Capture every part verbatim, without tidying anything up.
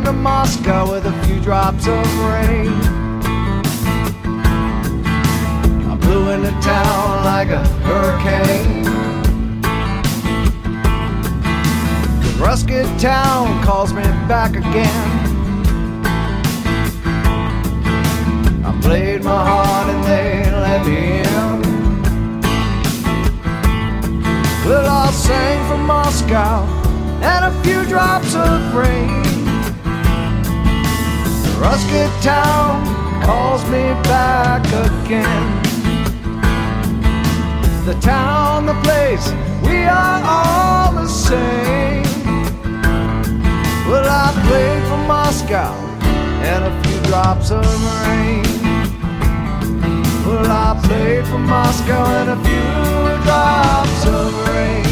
to Moscow with a few drops of rain. I blew into town like a hurricane. The rusted town calls me back again. I played my heart and they let me in. Well, I sang from Moscow and a few drops of rain. The rusted town calls me back again. The town, the place, we are all the same. Well, I played from Moscow and a few drops of rain. Well, I played from Moscow and a few drops of rain.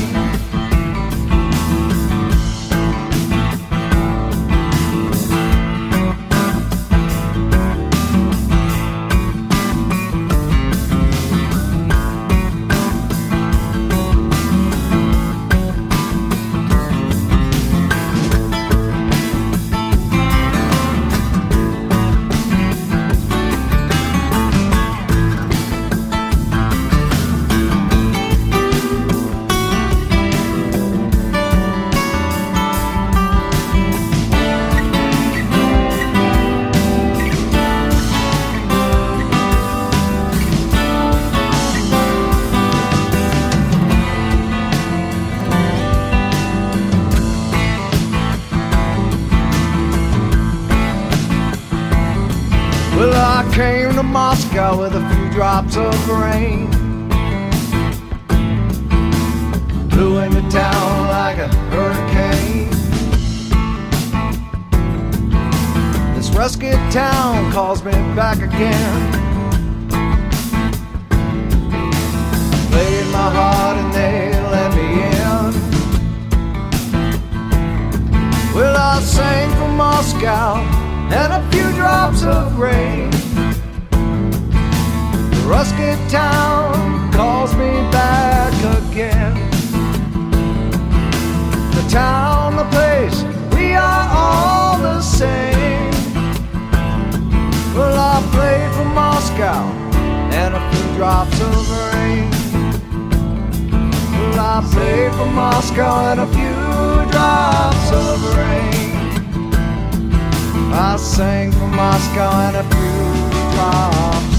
Well, I came to Moscow with a few drops of rain. Blew into town like a hurricane. This rusted town calls me back again. I played my heart and they let me in. Well, I sang from Moscow and a few drops of rain. The rusted town calls me back again. The town, the place, we are all the same. Well, I played from Moscow and a few drops of rain. Well, I played from Moscow and a few drops of rain. I sang from Moscow and a few drops